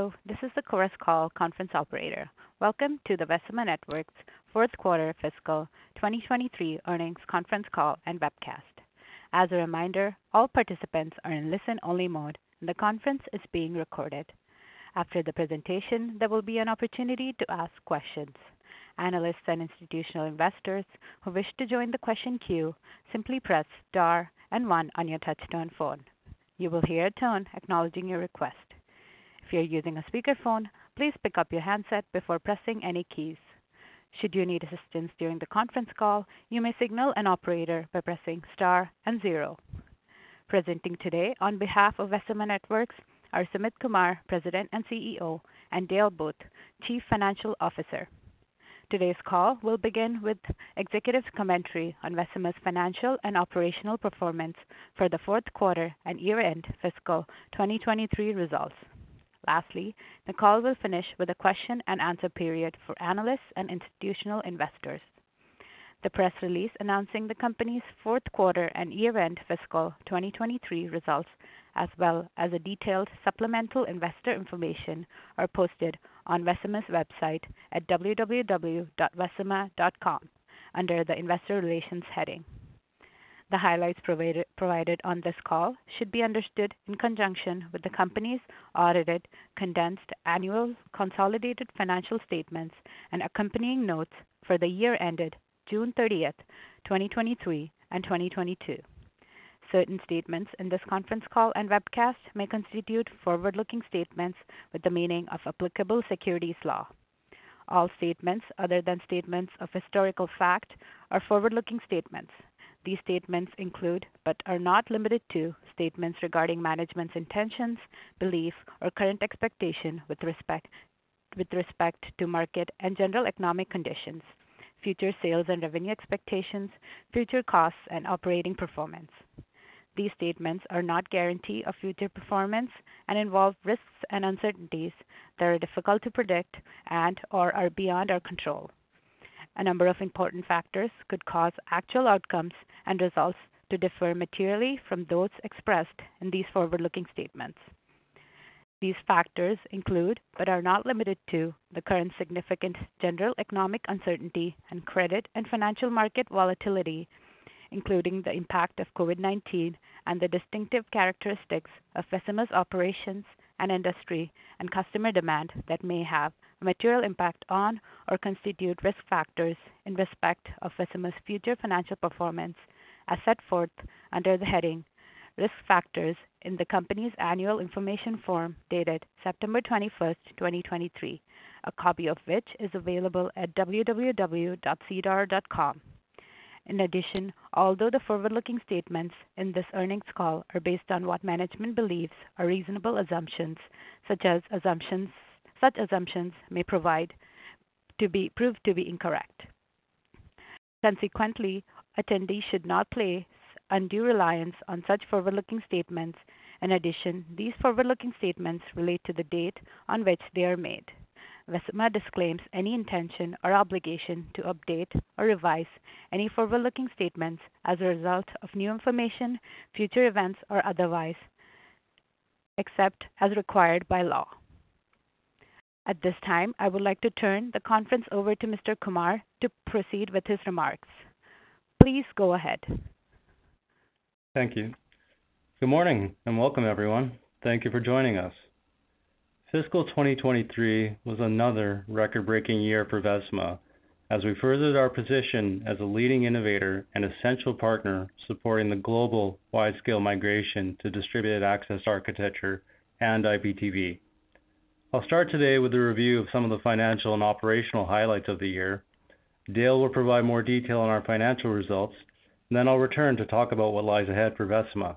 Hello, this is the Chorus Call conference operator. Welcome to the Vecima Networks fourth quarter fiscal 2023 earnings conference call and webcast. As a reminder, all participants are in listen-only mode, and the conference is being recorded. After the presentation, there will be an opportunity to ask questions. Analysts and institutional investors who wish to join the question queue simply press star and one on your touchtone phone. You will hear a tone acknowledging your request. If you're using a speakerphone, please pick up your handset before pressing any keys. Should you need assistance during the conference call, you may signal an operator by pressing star and zero. Presenting today on behalf of Vecima Networks are Sumit Kumar, President and CEO, and Dale Booth, Chief Financial Officer. Today's call will begin with executive commentary on Vecima's financial and operational performance for the fourth quarter and year-end fiscal 2023 results. Lastly, the call will finish with a question and answer period for analysts and institutional investors. The press release announcing the company's fourth quarter and year-end fiscal 2023 results, as well as a detailed supplemental investor information, are posted on Vecima's website at www.vecima.com under the Investor Relations heading. The highlights provided on this call should be understood in conjunction with the company's audited, condensed annual consolidated financial statements and accompanying notes for the year ended June 30th, 2023 and 2022. Certain statements in this conference call and webcast may constitute forward-looking statements with the meaning of applicable securities law. All statements other than statements of historical fact are forward-looking statements. These statements include, but are not limited to, statements regarding management's intentions, belief, or current expectation with respect to market and general economic conditions, future sales and revenue expectations, future costs, and operating performance. These statements are not guarantee of future performance and involve risks and uncertainties that are difficult to predict and or are beyond our control. A number of important factors could cause actual outcomes and results to differ materially from those expressed in these forward-looking statements. These factors include, but are not limited to, the current significant general economic uncertainty and credit and financial market volatility, including the impact of COVID-19 and the distinctive characteristics of Vecima's operations and industry and customer demand that may have a material impact on or constitute risk factors in respect of Vecima's future financial performance as set forth under the heading Risk Factors in the company's annual information form dated September 21st, 2023, a copy of which is available at www.sedar.com. In addition, although the forward-looking statements in this earnings call are based on what management believes are reasonable assumptions, such assumptions may prove to be incorrect. Consequently, attendees should not place undue reliance on such forward-looking statements. In addition, these forward-looking statements relate to the date on which they are made. Vecima disclaims any intention or obligation to update or revise any forward-looking statements as a result of new information, future events, or otherwise, except as required by law. At this time, I would like to turn the conference over to Mr. Kumar to proceed with his remarks. Please go ahead. Thank you. Good morning and welcome, everyone. Thank you for joining us. Fiscal 2023 was another record-breaking year for Vecima as we furthered our position as a leading innovator and essential partner supporting the global wide-scale migration to distributed access architecture and IPTV. I'll start today with a review of some of the financial and operational highlights of the year. Dale will provide more detail on our financial results, and then I'll return to talk about what lies ahead for Vecima.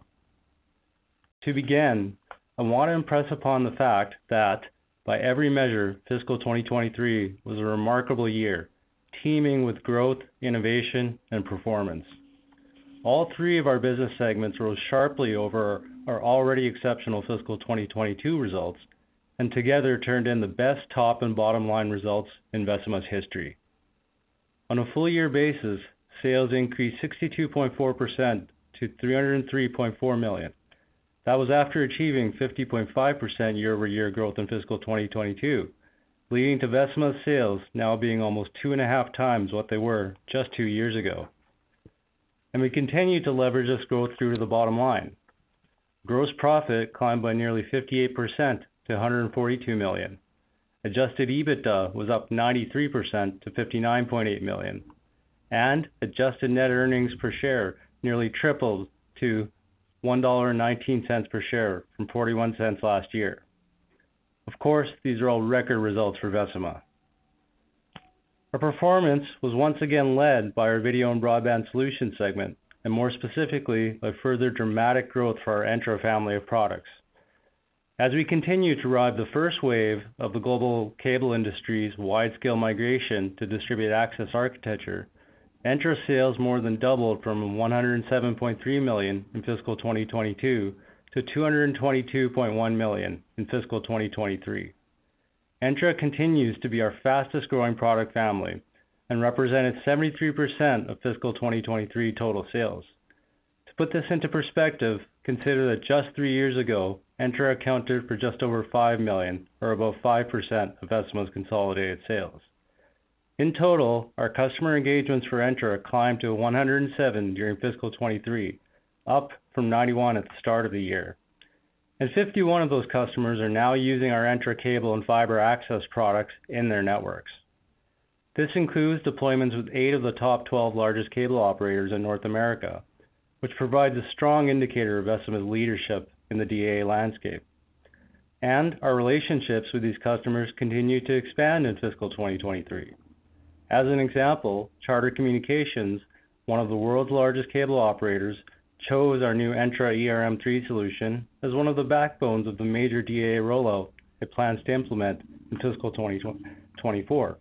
To begin, I want to impress upon the fact that, by every measure, fiscal 2023 was a remarkable year, teeming with growth, innovation, and performance. All three of our business segments rose sharply over our already exceptional fiscal 2022 results, and together turned in the best top and bottom line results in Vecima's history. On a full year basis, sales increased 62.4% to $303.4 million. That was after achieving 50.5% year-over-year growth in fiscal 2022, leading to Vecima's sales now being almost 2.5 times what they were just 2 years ago. And we continue to leverage this growth through to the bottom line. Gross profit climbed by nearly 58% to $142 million. Adjusted EBITDA was up 93% to $59.8 million. And adjusted net earnings per share nearly tripled to $1.19 per share from 41 cents last year. Of course, these are all record results for Vecima. Our performance was once again led by our Video and Broadband Solutions segment, and more specifically by further dramatic growth for our Entra family of products. As we continue to ride the first wave of the global cable industry's wide-scale migration to distributed access architecture, Entra sales more than doubled from $107.3 million in fiscal 2022 to $222.1 million in fiscal 2023. Entra continues to be our fastest growing product family and represented 73% of fiscal 2023 total sales. To put this into perspective, consider that just 3 years ago, Entra accounted for just over $5 million, or about 5% of Vecima's consolidated sales. In total, our customer engagements for Entra climbed to 107 during fiscal 23, up from 91 at the start of the year. And 51 of those customers are now using our Entra cable and fiber access products in their networks. This includes deployments with 8 of the top 12 largest cable operators in North America, which provides a strong indicator of Vecima's leadership in the DAA landscape. And our relationships with these customers continue to expand in fiscal 2023. As an example, Charter Communications, one of the world's largest cable operators, chose our new Entra ERM3 solution as one of the backbones of the major DAA rollout it plans to implement in fiscal 2024.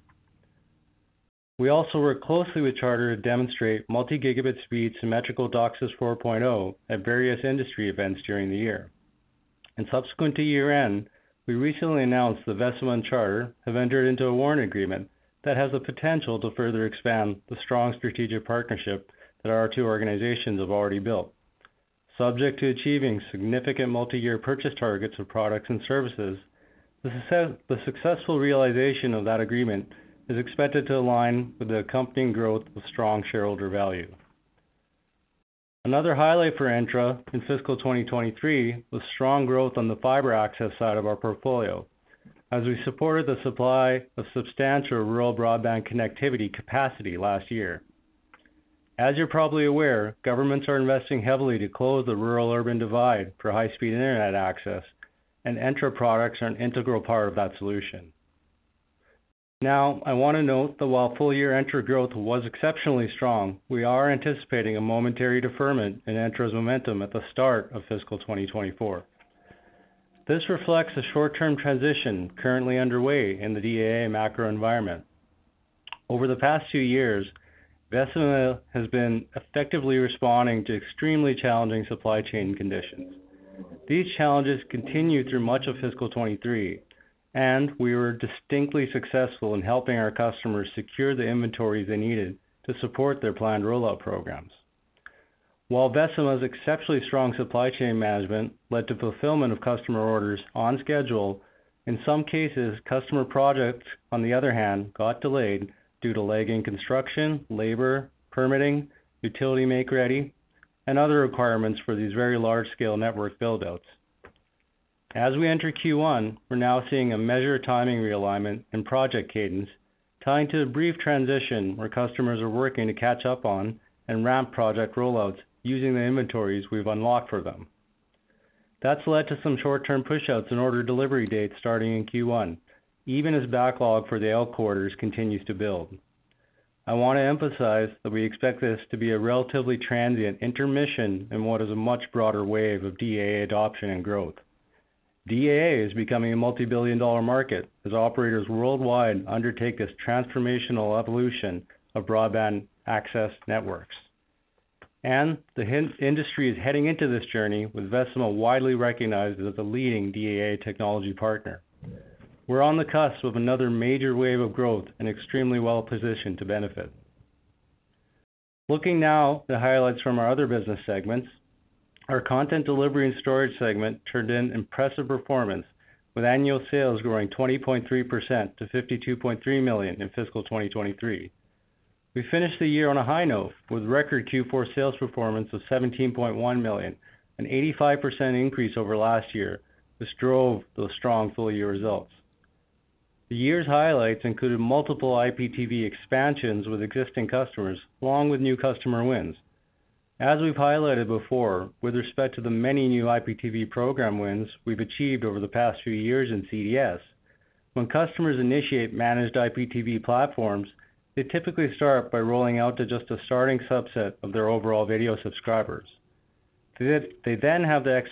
We also work closely with Charter to demonstrate multi-gigabit speed symmetrical DOCSIS 4.0 at various industry events during the year. And subsequent to year-end, we recently announced that Vecima and Charter have entered into a warrant agreement that has the potential to further expand the strong strategic partnership that our two organizations have already built. Subject to achieving significant multi-year purchase targets of products and services, the successful realization of that agreement is expected to align with the accompanying growth of strong shareholder value. Another highlight for Entra in fiscal 2023 was strong growth on the fiber access side of our portfolio, as we supported the supply of substantial rural broadband connectivity capacity last year. As you're probably aware, governments are investing heavily to close the rural-urban divide for high-speed internet access, and Entra products are an integral part of that solution. Now, I want to note that while full-year Entra growth was exceptionally strong, we are anticipating a momentary deferment in Entra's momentum at the start of fiscal 2024. This reflects a short-term transition currently underway in the DAA macro environment. Over the past 2 years, Vecima has been effectively responding to extremely challenging supply chain conditions. These challenges continued through much of fiscal 23, and we were distinctly successful in helping our customers secure the inventories they needed to support their planned rollout programs. While Vecima's exceptionally strong supply chain management led to fulfillment of customer orders on schedule, in some cases, customer projects, on the other hand, got delayed due to lagging construction, labor, permitting, utility make-ready, and other requirements for these very large-scale network build-outs. As we enter Q1, we're now seeing a measured timing realignment and project cadence, tying to a brief transition where customers are working to catch up on and ramp project rollouts using the inventories we've unlocked for them. That's led to some short-term pushouts in order delivery dates starting in Q1, even as backlog for the out quarters continues to build. I want to emphasize that we expect this to be a relatively transient intermission in what is a much broader wave of DAA adoption and growth. DAA is becoming a multi-billion-dollar market as operators worldwide undertake this transformational evolution of broadband access networks. And the industry is heading into this journey with Vecima widely recognized as a leading DAA technology partner. We're on the cusp of another major wave of growth and extremely well positioned to benefit. Looking now at the highlights from our other business segments, Our content delivery and storage segment turned in impressive performance, with annual sales growing 20.3% to $52.3 million in fiscal 2023. We finished the year on a high note with record Q4 sales performance of $17.1 million, an 85% increase over last year, which drove those strong full-year results. The year's highlights included multiple IPTV expansions with existing customers, along with new customer wins. As we've highlighted before, with respect to the many new IPTV program wins we've achieved over the past few years in CDS, when customers initiate managed IPTV platforms, they typically start by rolling out to just a starting subset of their overall video subscribers. They then have the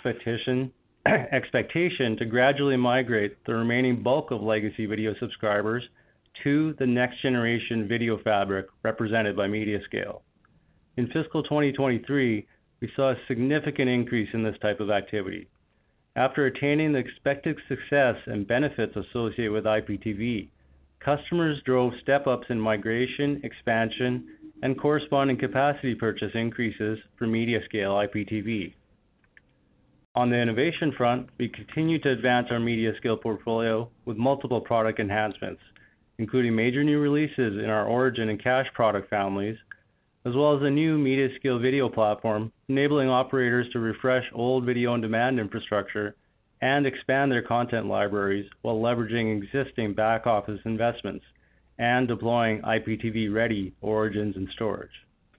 expectation to gradually migrate the remaining bulk of legacy video subscribers to the next generation video fabric represented by MediaScale. In fiscal 2023, we saw a significant increase in this type of activity. After attaining the expected success and benefits associated with IPTV, customers drove step-ups in migration, expansion, and corresponding capacity purchase increases for MediaScale IPTV. On the innovation front, we continue to advance our MediaScale portfolio with multiple product enhancements, including major new releases in our Origin and Cache product families, as well as a new MediaScale video platform enabling operators to refresh old video-on-demand infrastructure and expand their content libraries while leveraging existing back-office investments and deploying IPTV-ready origins and storage.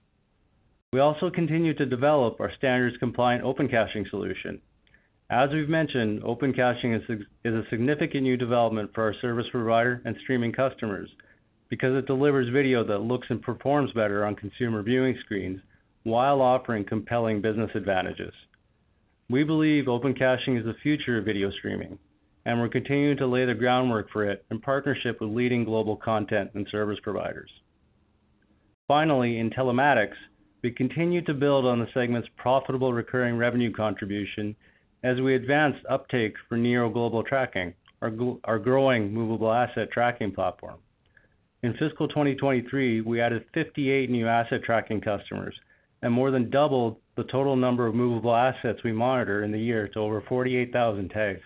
We also continue to develop our standards-compliant open caching solution. As we've mentioned, open caching is a significant new development for our service provider and streaming customers because it delivers video that looks and performs better on consumer viewing screens while offering compelling business advantages. We believe open caching is the future of video streaming, and we're continuing to lay the groundwork for it in partnership with leading global content and service providers. Finally, in telematics, we continue to build on the segment's profitable recurring revenue contribution as we advance uptake for Nero Global Tracking, our growing movable asset tracking platform. In fiscal 2023, we added 58 new asset tracking customers and more than doubled the total number of movable assets we monitor in the year to over 48,000 tags.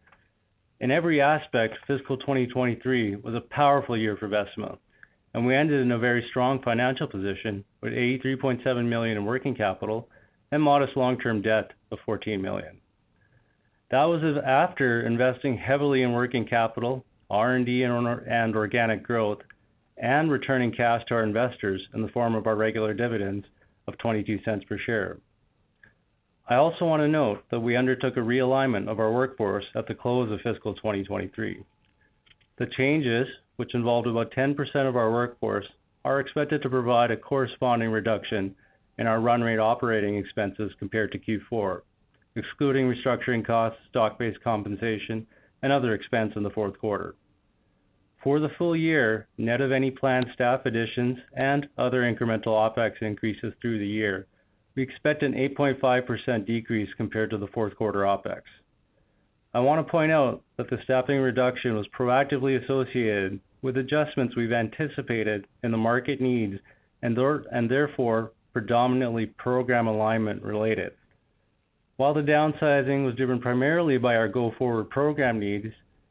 In every aspect, fiscal 2023 was a powerful year for Vecima, and we ended in a very strong financial position with $83.7 million in working capital and modest long-term debt of $14 million. That was after investing heavily in working capital, R&D and organic growth, and returning cash to our investors in the form of our regular dividends of 22 cents per share. I also want to note that we undertook a realignment of our workforce at the close of fiscal 2023. The changes, which involved about 10% of our workforce, are expected to provide a corresponding reduction in our run rate operating expenses compared to Q4, excluding restructuring costs, stock-based compensation, and other expense in the fourth quarter. For the full year, net of any planned staff additions and other incremental OPEX increases through the year, we expect an 8.5% decrease compared to the fourth quarter OPEX. I want to point out that the staffing reduction was proactively associated with adjustments we've anticipated in the market needs and therefore predominantly program alignment related. While the downsizing was driven primarily by our go-forward program needs,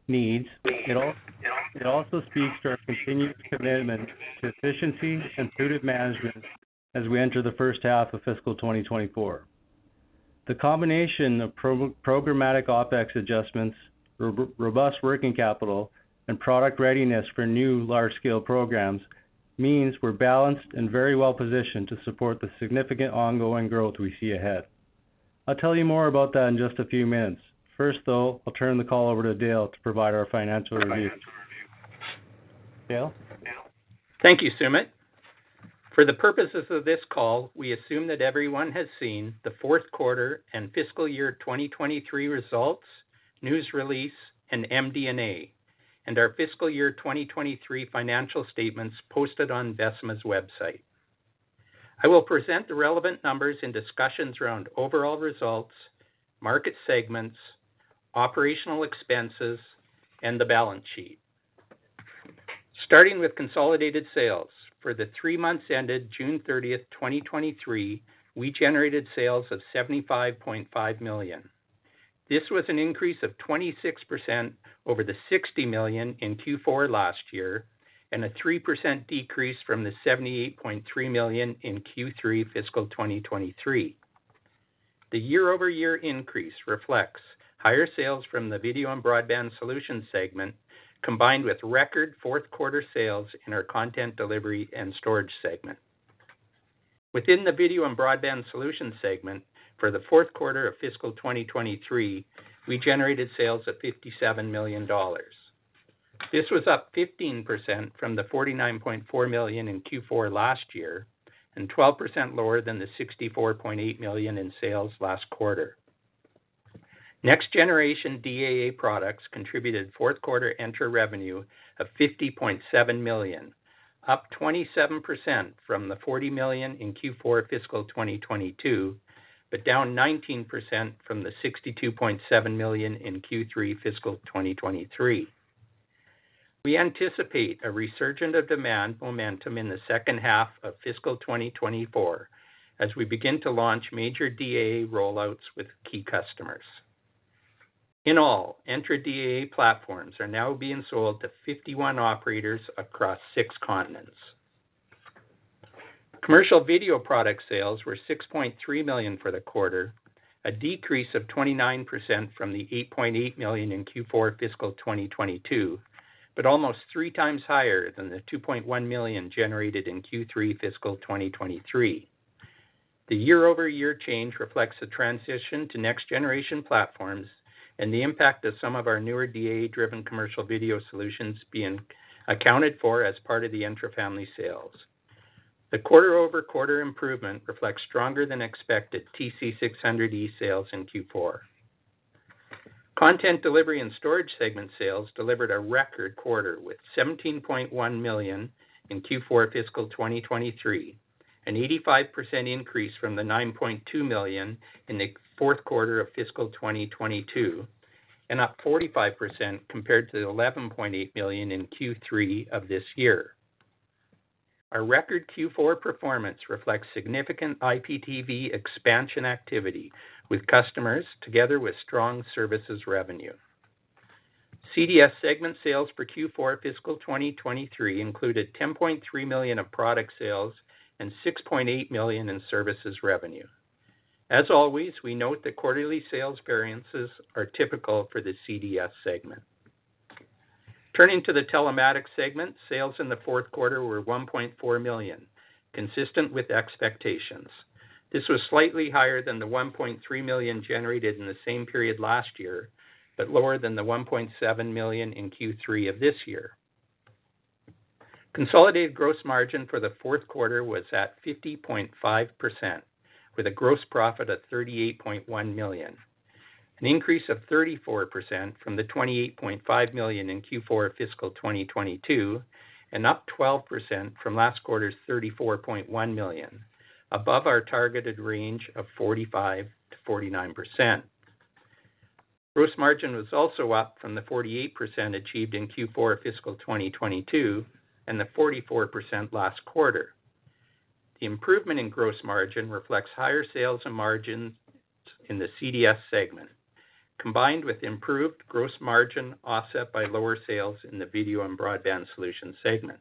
it also speaks to our continued commitment to efficiency and prudent management as we enter the first half of fiscal 2024. The combination of programmatic OPEX adjustments, robust working capital, and product readiness for new large-scale programs means we're balanced and very well positioned to support the significant ongoing growth we see ahead. I'll tell you more about that in just a few minutes. First, though, I'll turn the call over to Dale to provide our financial review. Dale? Thank you, Sumit. For the purposes of this call, we assume that everyone has seen the fourth quarter and fiscal year 2023 results, news release, and MD&A, and our fiscal year 2023 financial statements posted on Vecima's website. I will present the relevant numbers in discussions around overall results, market segments, operational expenses, and the balance sheet. Starting with consolidated sales, for the 3 months ended June 30th, 2023, we generated sales of $75.5 million. This was an increase of 26% over the $60 million in Q4 last year, and a 3% decrease from the $78.3 million in Q3 fiscal 2023. The year-over-year increase reflects higher sales from the Video and Broadband Solutions segment, combined with record fourth quarter sales in our Content Delivery and Storage segment. Within the Video and Broadband Solutions segment, for the fourth quarter of fiscal 2023, we generated sales of $57 million. This was up 15% from the $49.4 million in Q4 last year, and 12% lower than the $64.8 million in sales last quarter. Next generation DAA products contributed fourth quarter Entra revenue of $50.7 million, up 27% from the $40 million in Q4 fiscal 2022, but down 19% from the $62.7 million in Q3 fiscal 2023. We anticipate a resurgence of demand momentum in the second half of fiscal 2024 as we begin to launch major DAA rollouts with key customers. In all, Entra DAA platforms are now being sold to 51 operators across 6 continents. Commercial video product sales were $6.3 million for the quarter, a decrease of 29% from the $8.8 million in Q4 fiscal 2022, but almost 3 times higher than the $2.1 million generated in Q3 fiscal 2023. The year-over-year change reflects the transition to next-generation platforms and the impact of some of our newer DAA-driven commercial video solutions being accounted for as part of the Entra family sales. The quarter-over-quarter improvement reflects stronger than expected TC600E sales in Q4. Content Delivery and Storage segment sales delivered a record quarter with $17.1 million in Q4 fiscal 2023, an 85% increase from the $9.2 million in the fourth quarter of fiscal 2022, and up 45% compared to the $11.8 million in Q3 of this year. Our record Q4 performance reflects significant IPTV expansion activity with customers, together with strong services revenue. CDS segment sales for Q4 fiscal 2023 included $10.3 million of product sales and $6.8 million in services revenue. As always, we note that quarterly sales variances are typical for the CDS segment. Turning to the Telematics segment, sales in the fourth quarter were $1.4 million, consistent with expectations. This was slightly higher than the $1.3 million generated in the same period last year, but lower than the $1.7 million in Q3 of this year. Consolidated gross margin for the fourth quarter was at 50.5%, with a gross profit of $38.1 million, an increase of 34% from the $28.5 million in Q4 fiscal 2022, and up 12% from last quarter's $34.1 million, above our targeted range of 45 to 49%. Gross margin was also up from the 48% achieved in Q4 fiscal 2022 and the 44% last quarter. The improvement in gross margin reflects higher sales and margins in the CDS segment, combined with improved gross margin offset by lower sales in the Video and Broadband Solutions segment.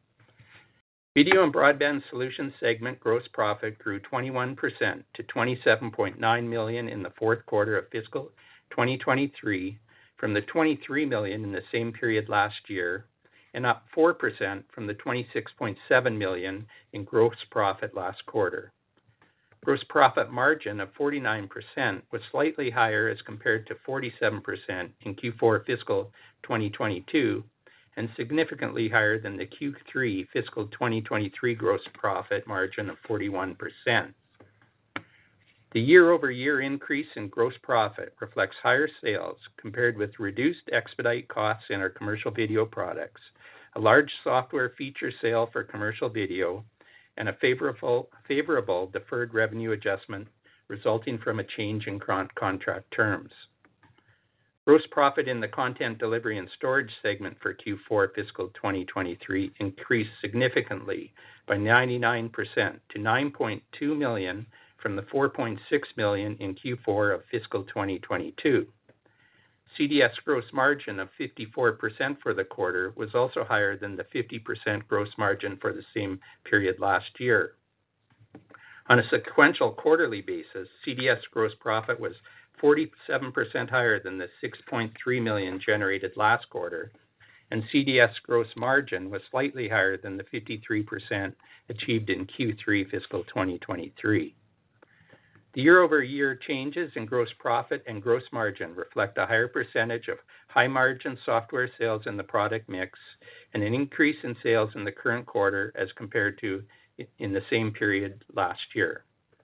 Video and Broadband Solutions segment gross profit grew 21% to $27.9 million in the fourth quarter of fiscal 2023 from the $23 million in the same period last year, and up 4% from the $26.7 million in gross profit last quarter. Gross profit margin of 49% was slightly higher as compared to 47% in Q4 fiscal 2022, and significantly higher than the Q3 fiscal 2023 gross profit margin of 41%. The year-over-year increase in gross profit reflects higher sales compared with reduced expedite costs in our commercial video products, a large software feature sale for commercial video, and a favorable deferred revenue adjustment resulting from a change in contract terms. Gross profit in the Content Delivery and Storage segment for Q4 fiscal 2023 increased significantly by 99% to $9.2 million from the $4.6 million in Q4 of fiscal 2022. CDS gross margin of 54% for the quarter was also higher than the 50% gross margin for the same period last year. On a sequential quarterly basis, CDS gross profit was 47% higher than the $6.3 million generated last quarter, and CDS gross margin was slightly higher than the 53% achieved in Q3 fiscal 2023. The year-over-year changes in gross profit and gross margin reflect a higher percentage of high-margin software sales in the product mix and an increase in sales in the current quarter as compared to in the same period last year.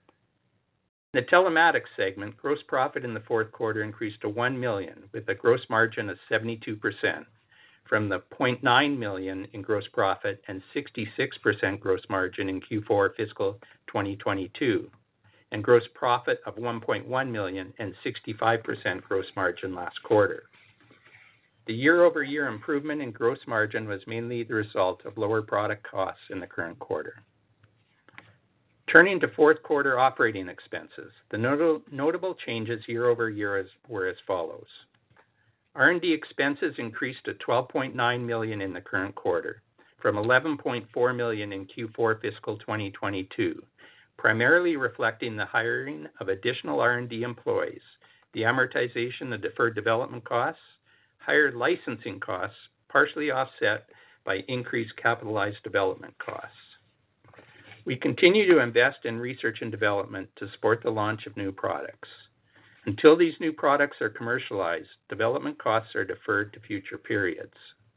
In the telematics segment, gross profit in the fourth quarter increased to $1 million with a gross margin of 72% from the $0.9 million in gross profit and 66% gross margin in Q4 fiscal 2022. And gross profit of $1.1 million and 65% gross margin last quarter. The year-over-year improvement in gross margin was mainly the result of lower product costs in the current quarter. Turning to fourth quarter operating expenses, the notable changes year-over-year were as follows. R&D expenses increased to $12.9 million in the current quarter, from $11.4 million in Q4 fiscal 2022. Primarily reflecting the hiring of additional R&D employees, the amortization of deferred development costs, higher licensing costs, partially offset by increased capitalized development costs. We continue to invest in research and development to support the launch of new products. Until these new products are commercialized, development costs are deferred to future periods.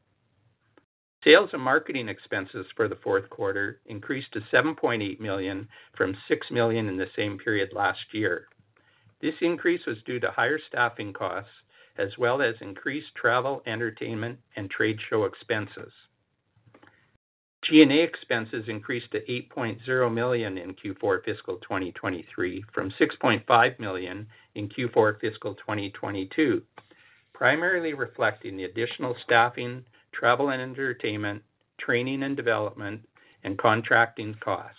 Sales and marketing expenses for the fourth quarter increased to $7.8 million from $6 million in the same period last year. This increase was due to higher staffing costs as well as increased travel, entertainment, and trade show expenses. G&A expenses increased to $8.0 million in Q4 fiscal 2023 from $6.5 million in Q4 fiscal 2022, primarily reflecting the additional staffing, travel and entertainment, training and development, and contracting costs.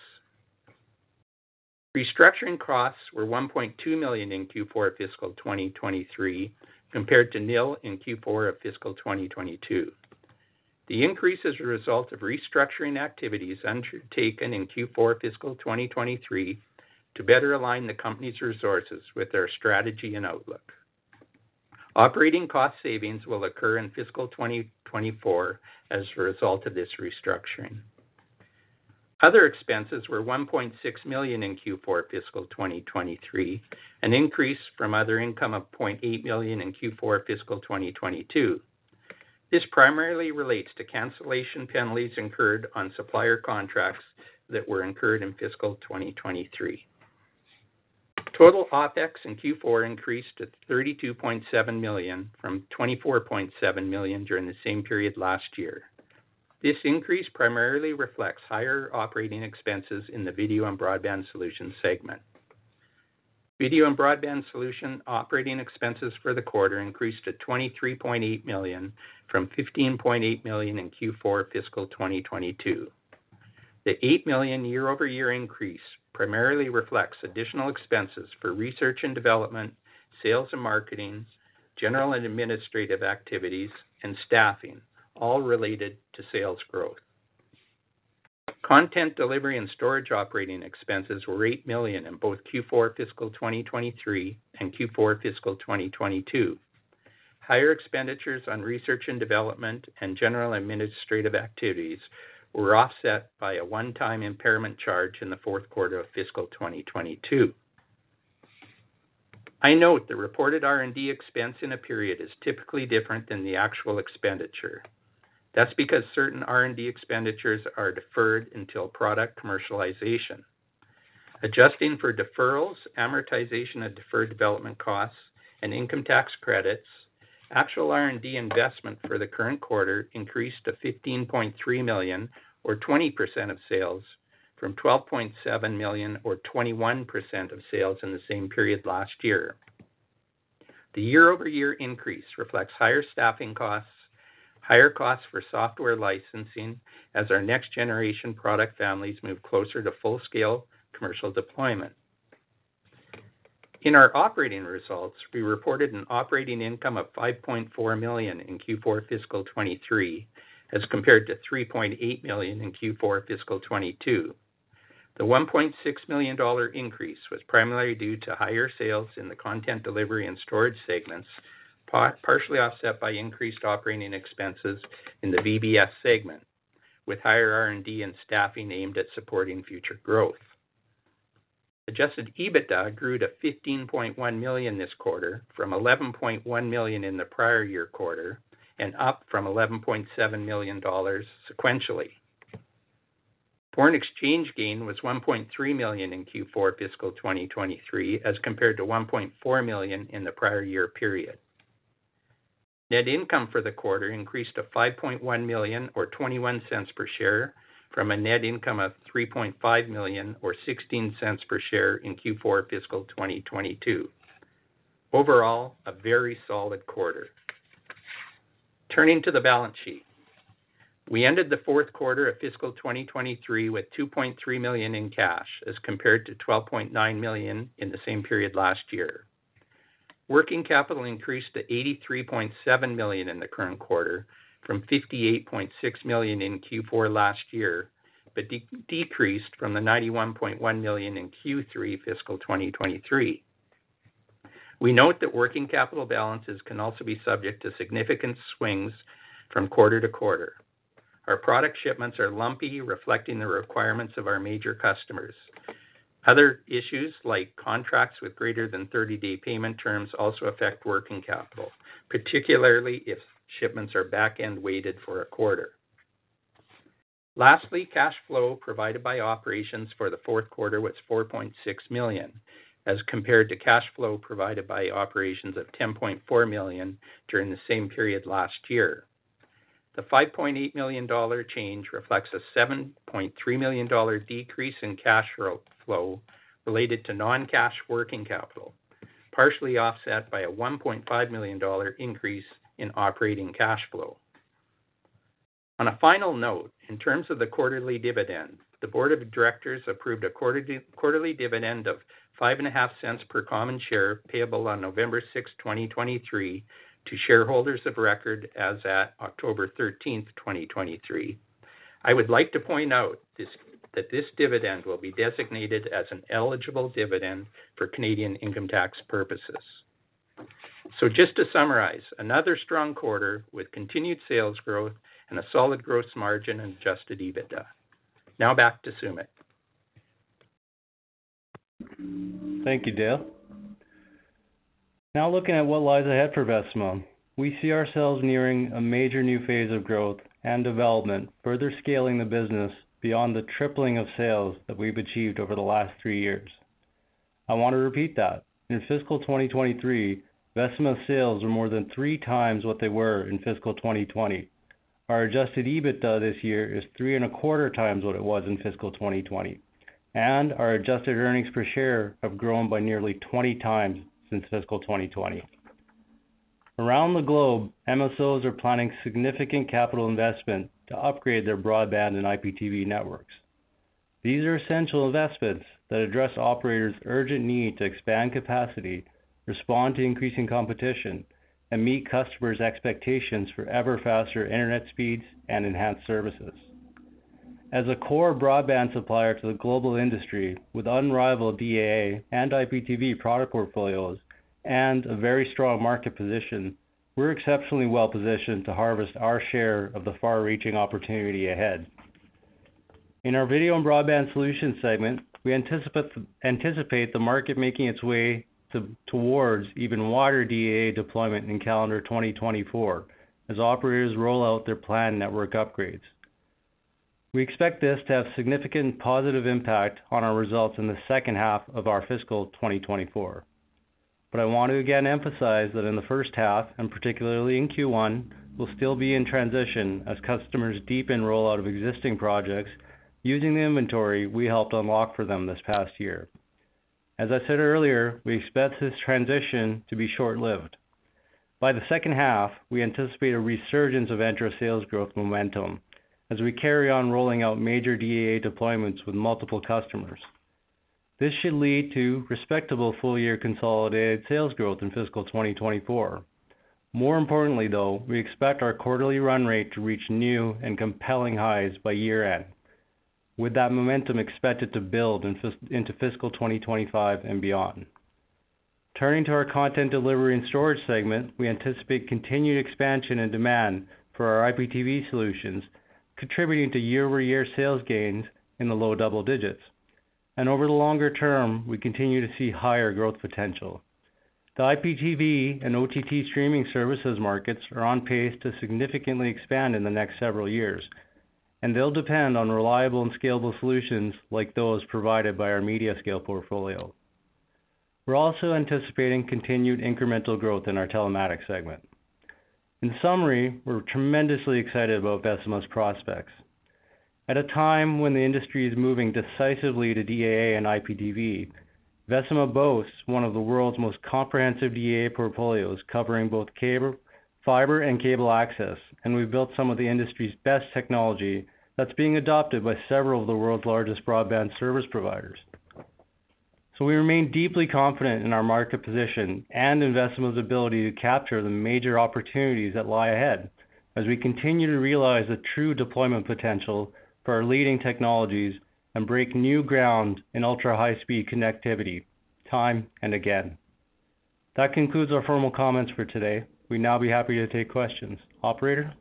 Restructuring costs were $1.2 million in Q4 fiscal 2023 compared to nil in Q4 of fiscal 2022. The increase is a result of restructuring activities undertaken in Q4 fiscal 2023 to better align the company's resources with their strategy and outlook. Operating cost savings will occur in fiscal 2024 as a result of this restructuring. Other expenses were $1.6 million in Q4 fiscal 2023, an increase from other income of $0.8 million in Q4 fiscal 2022. This primarily relates to cancellation penalties incurred on supplier contracts that were incurred in fiscal 2023. Total OPEX in Q4 increased to $32.7 million from $24.7 million during the same period last year. This increase primarily reflects higher operating expenses in the Video and Broadband Solutions segment. Video and Broadband Solution operating expenses for the quarter increased to $23.8 million from $15.8 million in Q4 fiscal 2022. The $8 million year-over-year increase primarily reflects additional expenses for research and development, sales and marketing, general and administrative activities, and staffing, all related to sales growth. Content delivery and storage operating expenses were $8 million in both Q4 fiscal 2023 and Q4 fiscal 2022. Higher expenditures on research and development and general administrative activities were offset by a one-time impairment charge in the fourth quarter of fiscal 2022. I note the reported R&D expense in a period is typically different than the actual expenditure. That's because certain R&D expenditures are deferred until product commercialization. Adjusting for deferrals, amortization of deferred development costs, and income tax credits, actual R&D investment for the current quarter increased to $15.3 million, or 20% of sales, from $12.7 million, or 21% of sales in the same period last year. The year-over-year increase reflects higher staffing costs, higher costs for software licensing as our next generation product families move closer to full-scale commercial deployment. In our operating results, we reported an operating income of $5.4 million in Q4 fiscal 23 as compared to $3.8 million in Q4 fiscal 22. The $1.6 million increase was primarily due to higher sales in the content delivery and storage segments, partially offset by increased operating expenses in the VBS segment, with higher R&D and staffing aimed at supporting future growth. Adjusted EBITDA grew to $15.1 million this quarter from $11.1 million in the prior year quarter and up from $11.7 million sequentially. Foreign exchange gain was $1.3 million in Q4 fiscal 2023 as compared to $1.4 million in the prior year period. Net income for the quarter increased to $5.1 million or 21 cents per share from a net income of $3.5 million or 16 cents per share in Q4 fiscal 2022. Overall, a very solid quarter. Turning to the balance sheet. We ended the fourth quarter of fiscal 2023 with $2.3 million in cash as compared to $12.9 million in the same period last year. Working capital increased to $83.7 million in the current quarter from $58.6 million in Q4 last year, but decreased from the $91.1 million in Q3 fiscal 2023. We note that working capital balances can also be subject to significant swings from quarter to quarter. Our product shipments are lumpy, reflecting the requirements of our major customers. Other issues like contracts with greater than 30-day payment terms also affect working capital, particularly if shipments are back-end weighted for a quarter. Lastly, cash flow provided by operations for the fourth quarter was $4.6 million, as compared to cash flow provided by operations of $10.4 million during the same period last year. The $5.8 million change reflects a $7.3 million decrease in cash flow related to non-cash working capital, partially offset by a $1.5 million increase in operating cash flow. On a final note, in terms of the quarterly dividend, the Board of Directors approved a quarterly dividend of 5.5 cents per common share payable on November 6, 2023, to shareholders of record as at October 13, 2023. I would like to point out that this dividend will be designated as an eligible dividend for Canadian income tax purposes. So just to summarize, another strong quarter with continued sales growth and a solid gross margin and adjusted EBITDA. Now back to Sumit. Thank you, Dale. Now looking at what lies ahead for Vecima, we see ourselves nearing a major new phase of growth and development, further scaling the business beyond the tripling of sales that we've achieved over the last 3 years. I want to repeat that. In fiscal 2023, Vecima's sales were more than 3 times what they were in fiscal 2020. Our adjusted EBITDA this year is 3.25 times what it was in fiscal 2020. And our adjusted earnings per share have grown by nearly 20 times since fiscal 2020. Around the globe, MSOs are planning significant capital investment to upgrade their broadband and IPTV networks. These are essential investments that address operators' urgent need to expand capacity, respond to increasing competition, and meet customers' expectations for ever faster internet speeds and enhanced services. As a core broadband supplier to the global industry with unrivaled DAA and IPTV product portfolios and a very strong market position, we're exceptionally well positioned to harvest our share of the far-reaching opportunity ahead. In our Video and Broadband Solutions segment, we anticipate the market making its way towards even wider DAA deployment in calendar 2024 as operators roll out their planned network upgrades. We expect this to have significant positive impact on our results in the second half of our fiscal 2024. But I want to again emphasize that in the first half, and particularly in Q1, we'll still be in transition as customers deepen rollout of existing projects using the inventory we helped unlock for them this past year. As I said earlier, we expect this transition to be short-lived. By the second half, we anticipate a resurgence of Entra sales growth momentum as we carry on rolling out major DAA deployments with multiple customers. This should lead to respectable full-year consolidated sales growth in fiscal 2024. More importantly, though, we expect our quarterly run rate to reach new and compelling highs by year-end, with that momentum expected to build into fiscal 2025 and beyond. Turning to our content delivery and storage segment, we anticipate continued expansion and demand for our IPTV solutions, contributing to year-over-year sales gains in the low double digits. And over the longer term, we continue to see higher growth potential. The IPTV and OTT streaming services markets are on pace to significantly expand in the next several years, and they'll depend on reliable and scalable solutions like those provided by our MediaScale portfolio. We're also anticipating continued incremental growth in our telematics segment. In summary, we're tremendously excited about Vecima's prospects. At a time when the industry is moving decisively to DAA and IPTV, Vecima boasts one of the world's most comprehensive DAA portfolios covering both cable, fiber, and cable access, and we've built some of the industry's best technology that's being adopted by several of the world's largest broadband service providers. So we remain deeply confident in our market position and in Vecima's ability to capture the major opportunities that lie ahead as we continue to realize the true deployment potential for our leading technologies and break new ground in ultra-high-speed connectivity, time and again. That concludes our formal comments for today. We'd now be happy to take questions. Operator?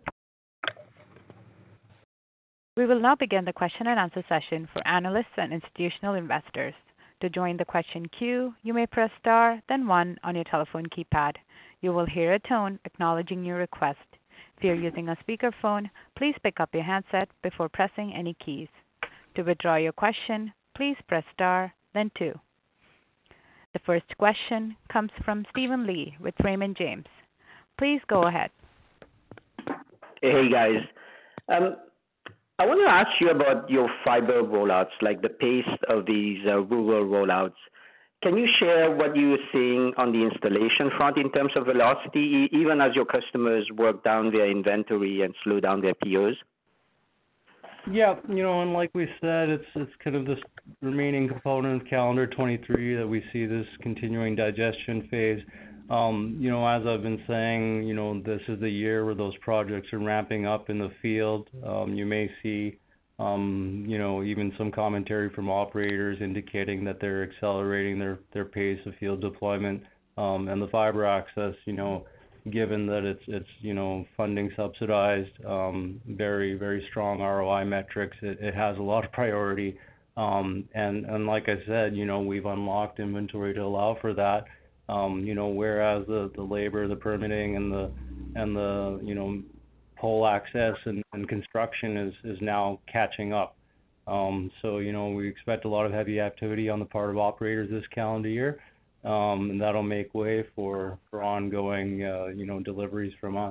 We will now begin the question and answer session for analysts and institutional investors. To join the question queue, you may press star, then 1 on your telephone keypad. You will hear a tone acknowledging your request. If you're using a speakerphone, please pick up your handset before pressing any keys. To withdraw your question, please press star, then 2. The first question comes from Stephen Lee with Raymond James. Please go ahead. Hey, guys. I want to ask you about your fiber rollouts, like the pace of these rural rollouts. Can you share what you're seeing on the installation front in terms of velocity, even as your customers work down their inventory and slow down their POs? Yeah, and like we said, it's kind of this remaining component of calendar 23 that we see this continuing digestion phase. As I've been saying, this is the year where those projects are ramping up in the field. You may see, even some commentary from operators indicating that they're accelerating their pace of field deployment, and the fiber access, given that it's funding subsidized, very, very strong ROI metrics. It has a lot of priority. And like I said, we've unlocked inventory to allow for that. Whereas the labor, the permitting, and the pole access and construction is now catching up. So we expect a lot of heavy activity on the part of operators this calendar year, and that'll make way for ongoing deliveries from us.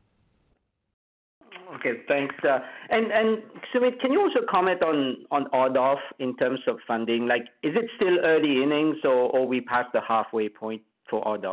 Okay, thanks. And Sumit, can you also comment on RDOF in terms of funding? Like, is it still early innings, or we past the halfway point for RDOF?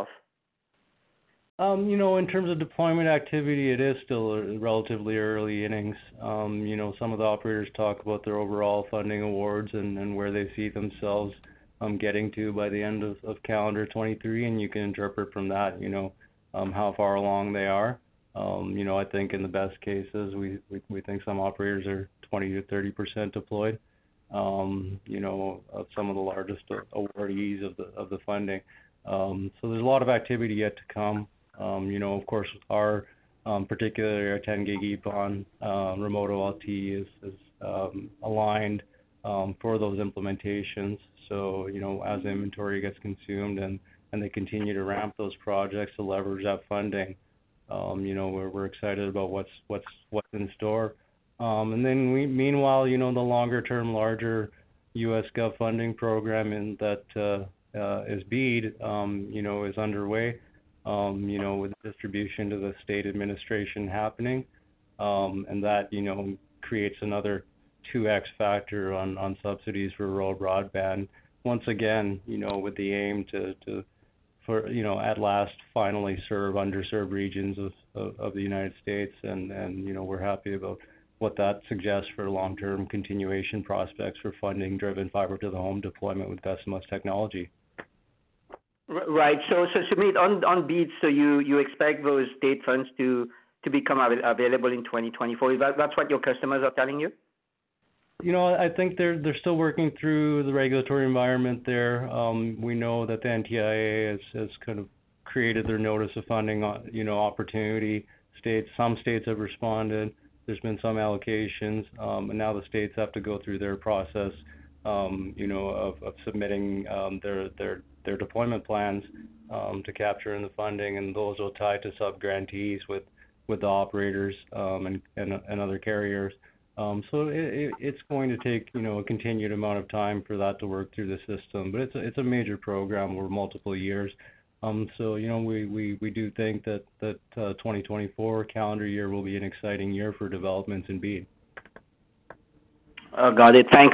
In terms of deployment activity, it is still relatively early innings. Some of the operators talk about their overall funding awards and where they see themselves getting to by the end of calendar 23, and you can interpret from that, how far along they are. I think in the best cases, we think some operators are 20 to 30% deployed, of some of the largest awardees of the funding. So there's a lot of activity yet to come. Of course, particularly our 10 gig EPON remote OLT is aligned for those implementations. So, as inventory gets consumed and they continue to ramp those projects to leverage that funding, we're excited about what's in store. And then meanwhile, the longer term, larger U.S. Gov funding program that is BEAD, is underway, with distribution to the state administration happening. And that, creates another 2x factor on subsidies for rural broadband. Once again, with the aim for at last finally serve underserved regions of the United States, and we're happy about what that suggests for long-term continuation prospects for funding-driven fiber-to-the-home deployment with Vecima's technology. Right. So Sumit, on BEAD, so you expect those state funds to become available in 2024. That's what your customers are telling you? I think they're still working through the regulatory environment there. We know that the NTIA has kind of created their notice of funding, opportunity. Some states have responded. There's been some allocations, and now the states have to go through their process, of submitting their deployment plans to capture in the funding, and those will tie to sub-grantees with the operators and other carriers. So it's going to take a continued amount of time for that to work through the system, but it's a major program over multiple years. So we do think that 2024 calendar year will be an exciting year for developments in BEAD. Got it. Thanks.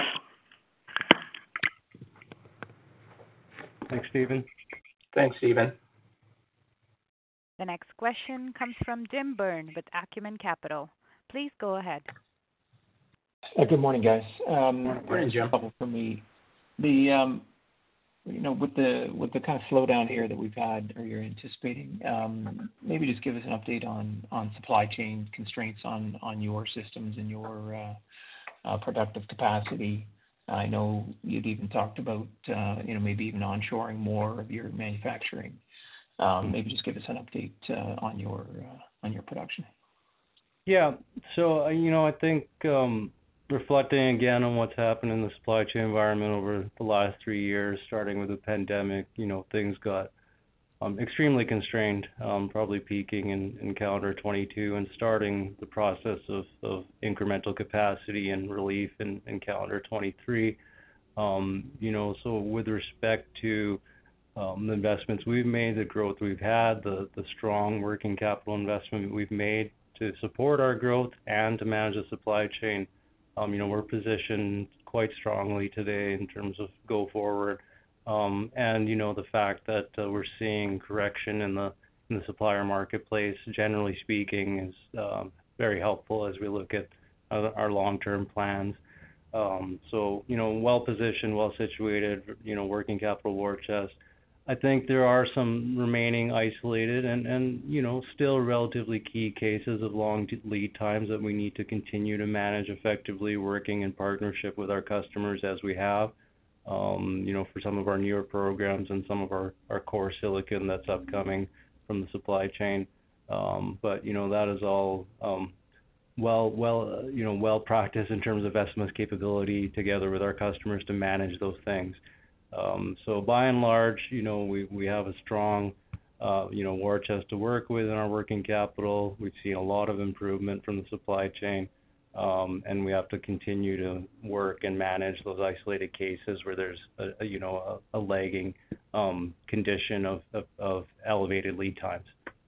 Thanks, Stephen. Thanks, Stephen. The next question comes from Jim Byrne with Acumen Capital. Please go ahead. Good morning, guys. Morning, Jim. A couple from me. The with the kind of slowdown here that we've had, or you're anticipating, maybe just give us an update on supply chain constraints on your systems and your productive capacity. I know you'd even talked about maybe even onshoring more of your manufacturing. Maybe just give us an update on your production. Yeah. So I think reflecting again on what's happened in the supply chain environment over the last 3 years, starting with the pandemic, things got extremely constrained, probably peaking in calendar 22 and starting the process of incremental capacity and relief in calendar 23. So with respect to the investments we've made, the growth we've had, the strong working capital investment we've made to support our growth and to manage the supply chain, we're positioned quite strongly today in terms of go forward. And the fact that we're seeing correction in the supplier marketplace, generally speaking, is very helpful as we look at our long-term plans. So well positioned, well situated, working capital war chest. I think there are some remaining isolated and still relatively key cases of long lead times that we need to continue to manage effectively, working in partnership with our customers as we have, for some of our newer programs and some of our core silicon that's upcoming from the supply chain. But that is all well practiced in terms of Vecima's capability together with our customers to manage those things. So by and large, we have a strong, war chest to work with in our working capital. We've seen a lot of improvement from the supply chain, and we have to continue to work and manage those isolated cases where there's a lagging condition of elevated lead times.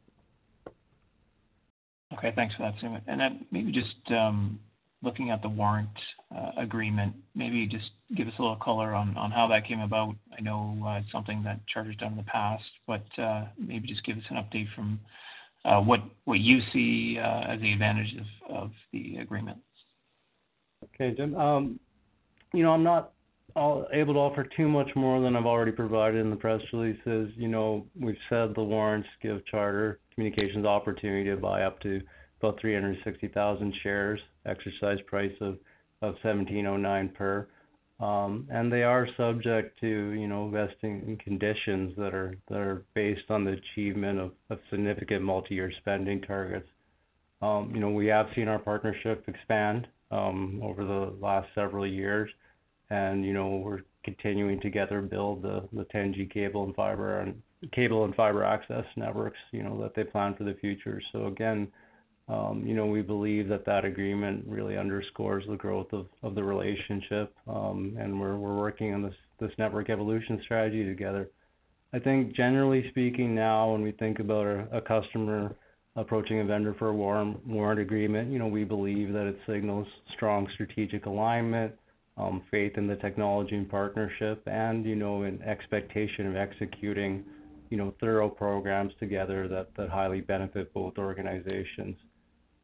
Okay, thanks for that, Sumit. And then maybe just looking at the warrant agreement, maybe just give us a little color on how that came about. I know it's something that Charter's done in the past, but maybe just give us an update from what you see as the advantages of the agreement. Okay, Jim. I'm not able to offer too much more than I've already provided in the press releases. We've said the warrants give Charter Communications opportunity to buy up to about 360,000 shares, exercise price of $17.09 per, and they are subject to vesting conditions that are based on the achievement of significant multi-year spending targets. We have seen our partnership expand over the last several years, and we're continuing together build the 10G cable and fiber access networks that they plan for the future. So again, we believe that agreement really underscores the growth of the relationship, and we're working on this network evolution strategy together. I think generally speaking now, when we think about a customer approaching a vendor for a warrant agreement, we believe that it signals strong strategic alignment, faith in the technology and partnership, and an expectation of executing thorough programs together that highly benefit both organizations.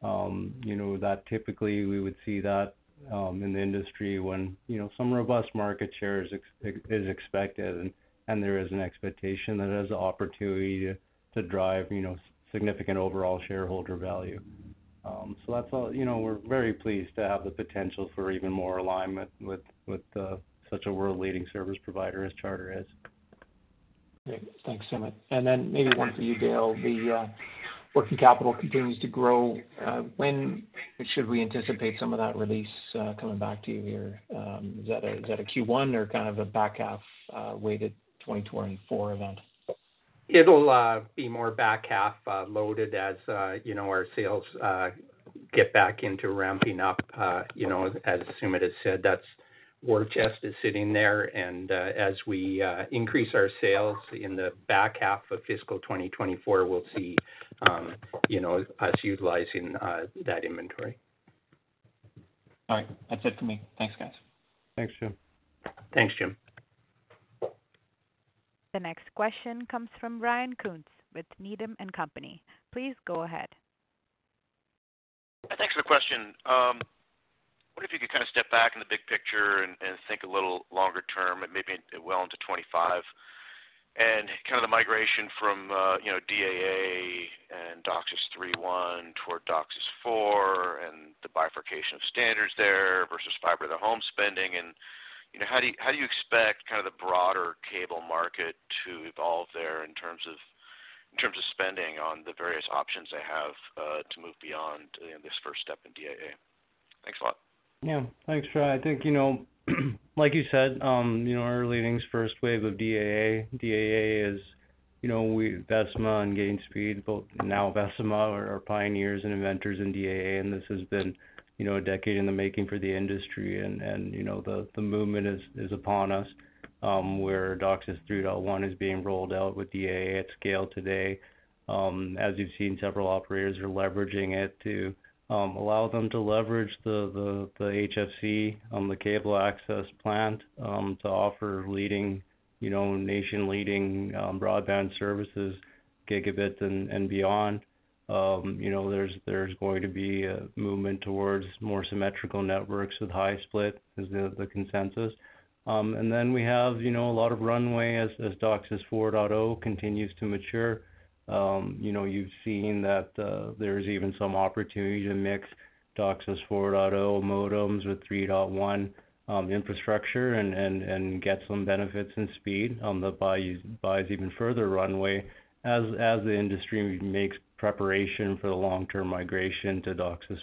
That typically we would see that in the industry when, some robust market share is expected, and there is an expectation that it has the opportunity to drive, significant overall shareholder value. So that's all. We're very pleased to have the potential for even more alignment with such a world-leading service provider as Charter is. Great. Thanks, Sumit. And then maybe one for you, Dale. The working capital continues to grow. When should we anticipate some of that release coming back to you here? Is that a Q1 or kind of a back half weighted 2024 event? It'll be more back half loaded as our sales get back into ramping up. As Sumit has said, that's war chest is sitting there, and as we increase our sales in the back half of fiscal 2024, we'll see us utilizing that inventory. All right, that's it for me. Thanks, guys. Thanks, Jim. Thanks, Jim. The next question comes from Ryan Koontz with Needham & Company. Please go ahead. Thanks for the question. I wonder if you could kind of step back in the big picture and think a little longer term, and maybe well into 25, and kind of the migration from DAA and DOCSIS 3.1 toward DOCSIS 4, and the bifurcation of standards there versus fiber to the home spending, and how do you expect kind of the broader cable market to evolve there in terms of spending on the various options they have to move beyond this first step in DAA? Thanks a lot. Yeah, thanks, Troy. I think, like you said, our leading's first wave of DAA. DAA is, Vecima and Gainspeed, both now Vecima are pioneers and inventors in DAA, and this has been, a decade in the making for the industry, and the movement is upon us, where DOCSIS 3.1 is being rolled out with DAA at scale today. As you've seen, several operators are leveraging it to allow them to leverage the HFC, the cable access plant, to offer leading, nation-leading broadband services, gigabits and beyond. There's going to be a movement towards more symmetrical networks with high split is the consensus. And then we have, a lot of runway as DOCSIS 4.0 continues to mature. You've seen that there's even some opportunity to mix DOCSIS 4.0 modems with 3.1 infrastructure and get some benefits in speed that buys even further runway as the industry makes preparation for the long-term migration to DOCSIS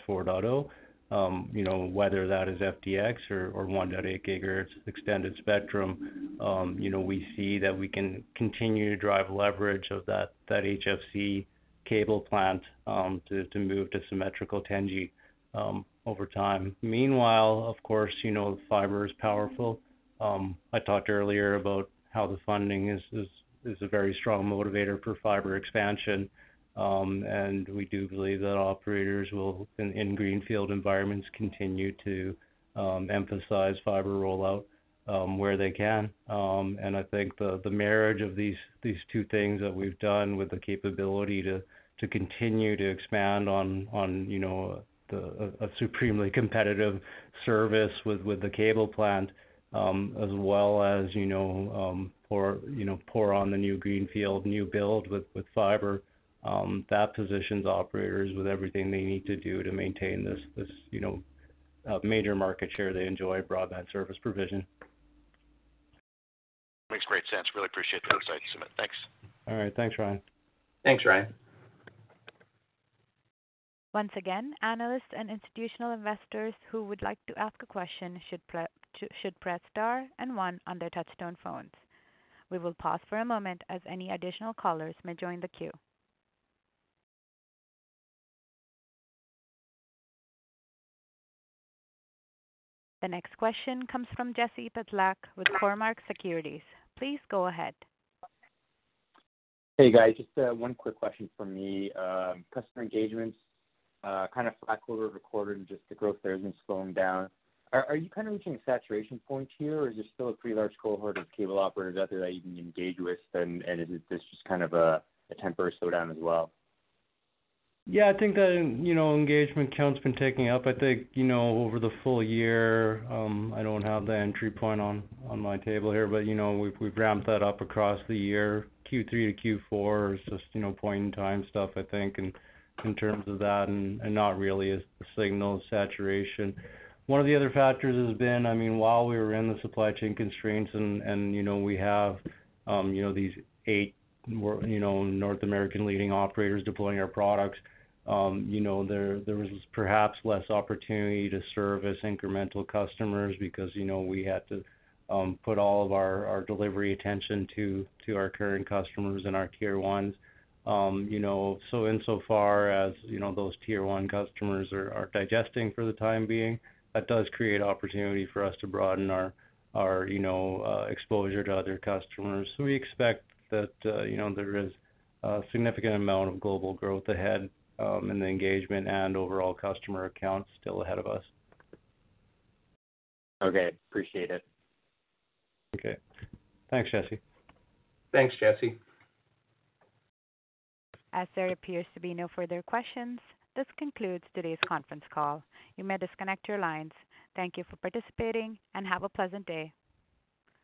4.0. Whether that is FDX or 1.8 gigahertz extended spectrum, we see that we can continue to drive leverage of that HFC cable plant to move to symmetrical 10G over time. Meanwhile, of course, fiber is powerful. I talked earlier about how the funding is a very strong motivator for fiber expansion. And we do believe that operators will, in greenfield environments, continue to emphasize fiber rollout where they can. And I think the marriage of these two things that we've done with the capability to continue to expand on a supremely competitive service with the cable plant, as well as pour on the new greenfield, new build with fiber. That positions operators with everything they need to do to maintain this major market share they enjoy, broadband service provision. Makes great sense. Really appreciate the insight, Sumit. Thanks. All right. Thanks, Ryan. Thanks, Ryan. Once again, analysts and institutional investors who would like to ask a question should press star and 1 on their touchtone phones. We will pause for a moment as any additional callers may join the queue. The next question comes from Jesse Pytlak with Cormark Securities. Please go ahead. Hey guys, just one quick question from me. Customer engagements kind of flat quarter-over-quarter, and just the growth there has been slowing down. Are you kind of reaching a saturation point here, or is there still a pretty large cohort of cable operators out there that you can engage with, and is this just kind of a temporary slowdown as well? Yeah, I think that, engagement count's been ticking up. I think, over the full year, I don't have the entry point on my table here, but, we've ramped that up across the year. Q3 to Q4 is just, point in time stuff, I think, and in terms of that, and not really a signal of saturation. One of the other factors has been, while we were in the supply chain constraints and we have, these 8, North American leading operators deploying our products, there was perhaps less opportunity to service incremental customers because, we had to put all of our delivery attention to our current customers and our tier ones. So insofar as, those tier one customers are digesting for the time being, that does create opportunity for us to broaden our exposure to other customers. So we expect that, there is a significant amount of global growth ahead, in the engagement and overall customer accounts still ahead of us. Okay, appreciate it. Okay. Thanks, Jesse. Thanks, Jesse. As there appears to be no further questions, this concludes today's conference call. You may disconnect your lines. Thank you for participating and have a pleasant day.